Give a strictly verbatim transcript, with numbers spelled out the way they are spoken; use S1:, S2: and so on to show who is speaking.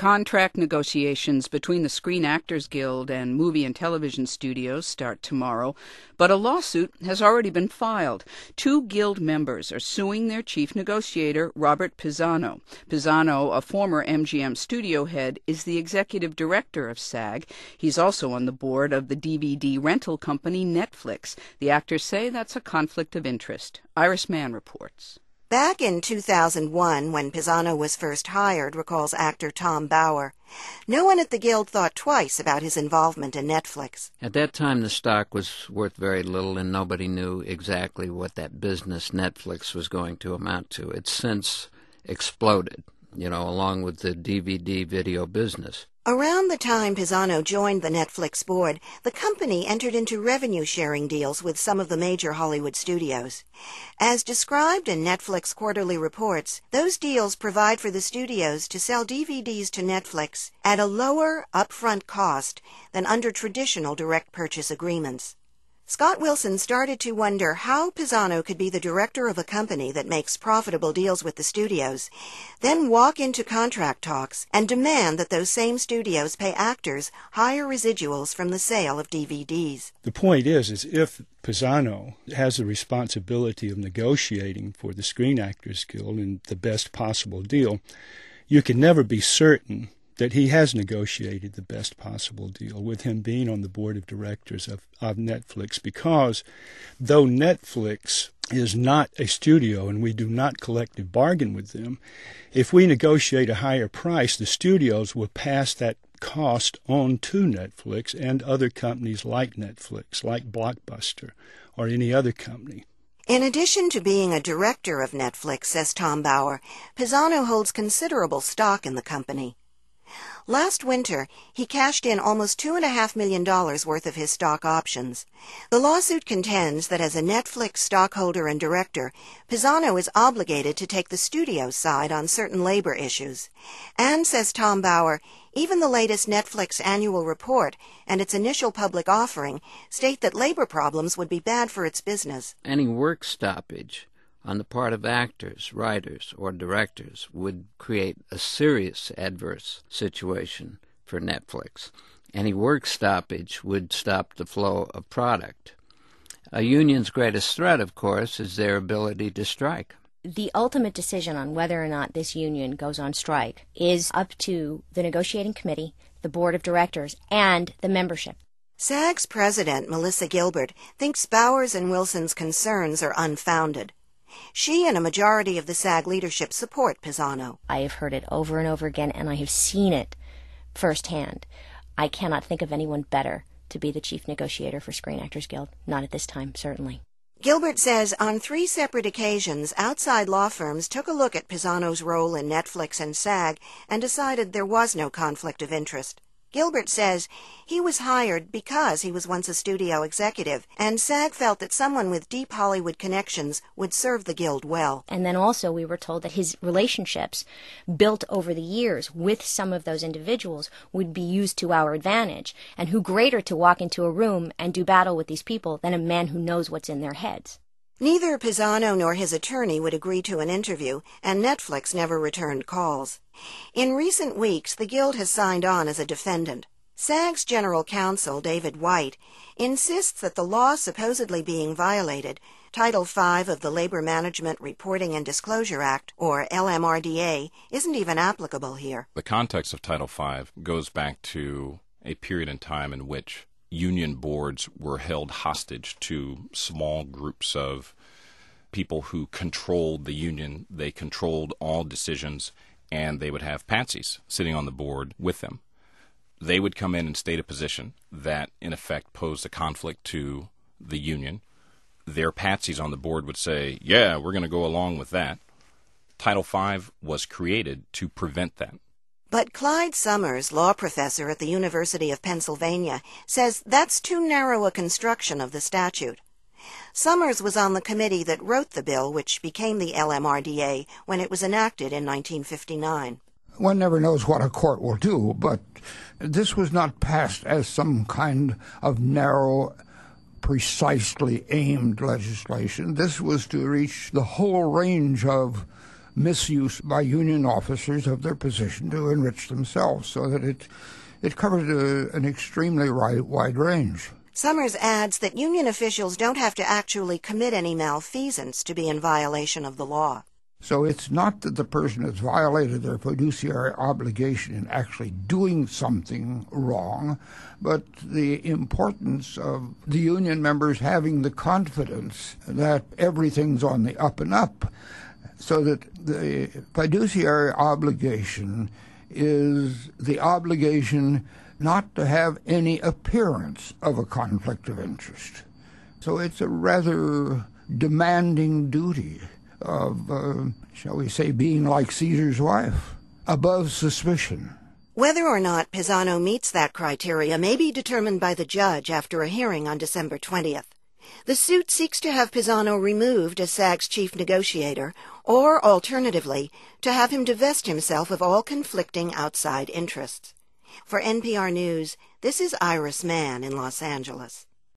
S1: Contract negotiations between the Screen Actors Guild and movie and television studios start tomorrow, but a lawsuit has already been filed. Two guild members are suing their chief negotiator, Robert Pisano. Pisano, a former M G M studio head, is the executive director of SAG. He's also on the board of the D V D rental company Netflix. The actors say that's a conflict of interest. Iris Mann reports.
S2: Back in two thousand one, when Pisano was first hired, recalls actor Tom Bauer, no one at the Guild thought twice about his involvement in Netflix.
S3: At that time, the stock was worth very little, and nobody knew exactly what that business Netflix was going to amount to. It's since exploded, you know, along with the D V D video business.
S2: Around the time Pisano joined the Netflix board, the company entered into revenue-sharing deals with some of the major Hollywood studios. As described in Netflix quarterly reports, those deals provide for the studios to sell D V Ds to Netflix at a lower upfront cost than under traditional direct purchase agreements. Scott Wilson started to wonder how Pisano could be the director of a company that makes profitable deals with the studios, then walk into contract talks and demand that those same studios pay actors higher residuals from the sale of D V Ds.
S4: The point is, is if Pisano has the responsibility of negotiating for the Screen Actors Guild and the best possible deal, you can never be certain that he has negotiated the best possible deal with him being on the board of directors of, of Netflix, because though Netflix is not a studio and we do not collective bargain with them, if we negotiate a higher price, the studios will pass that cost on to Netflix and other companies like Netflix, like Blockbuster, or any other company.
S2: In addition to being a director of Netflix, says Tom Bauer, Pisano holds considerable stock in the company. Last winter, he cashed in almost two and a half million dollars worth of his stock options. The lawsuit contends that as a Netflix stockholder and director, Pisano is obligated to take the studio's side on certain labor issues. And, says Tom Bauer, even the latest Netflix annual report and its initial public offering state that labor problems would be bad for its business.
S3: Any work stoppage on the part of actors, writers, or directors would create a serious adverse situation for Netflix. Any work stoppage would stop the flow of product. A union's greatest threat, of course, is their ability to strike.
S5: The ultimate decision on whether or not this union goes on strike is up to the negotiating committee, the board of directors, and the membership.
S2: SAG's president, Melissa Gilbert, thinks Bowers and Wilson's concerns are unfounded. She and a majority of the SAG leadership support Pisano.
S5: I have heard it over and over again, and I have seen it firsthand. I cannot think of anyone better to be the chief negotiator for Screen Actors Guild. Not at this time, certainly.
S2: Gilbert says on three separate occasions, outside law firms took a look at Pisano's role in Netflix and SAG and decided there was no conflict of interest. Gilbert says he was hired because he was once a studio executive, and SAG felt that someone with deep Hollywood connections would serve the Guild well.
S5: And then also we were told that his relationships built over the years with some of those individuals would be used to our advantage. And who greater to walk into a room and do battle with these people than a man who knows what's in their heads?
S2: Neither Pisano nor his attorney would agree to an interview, and Netflix never returned calls. In recent weeks, the Guild has signed on as a defendant. SAG's general counsel, David White, insists that the law supposedly being violated, Title five of the Labor Management Reporting and Disclosure Act, or L M R D A, isn't even applicable here.
S6: The context of Title five goes back to a period in time in which union boards were held hostage to small groups of people who controlled the union. They controlled all decisions, and they would have patsies sitting on the board with them. They would come in and state a position that, in effect, posed a conflict to the union. Their patsies on the board would say, yeah, we're going to go along with that. Title five was created to prevent that.
S2: But Clyde Summers, law professor at the University of Pennsylvania, says that's too narrow a construction of the statute. Summers was on the committee that wrote the bill, which became the L M R D A, when it was enacted in nineteen fifty-nine.
S7: One never knows what a court will do, but this was not passed as some kind of narrow, precisely aimed legislation. This was to reach the whole range of misuse by union officers of their position to enrich themselves, so that it, it covered a, an extremely wide, wide range.
S2: Summers adds that union officials don't have to actually commit any malfeasance to be in violation of the law.
S7: So it's not that the person has violated their fiduciary obligation in actually doing something wrong, but the importance of the union members having the confidence that everything's on the up and up, so that the fiduciary obligation is the obligation not to have any appearance of a conflict of interest. So it's a rather demanding duty of, uh, shall we say, being like Caesar's wife, above suspicion.
S2: Whether or not Pisano meets that criteria may be determined by the judge after a hearing on December twentieth. The suit seeks to have Pisano removed as SAG's chief negotiator, or, alternatively, to have him divest himself of all conflicting outside interests. For N P R News, this is Iris Mann in Los Angeles.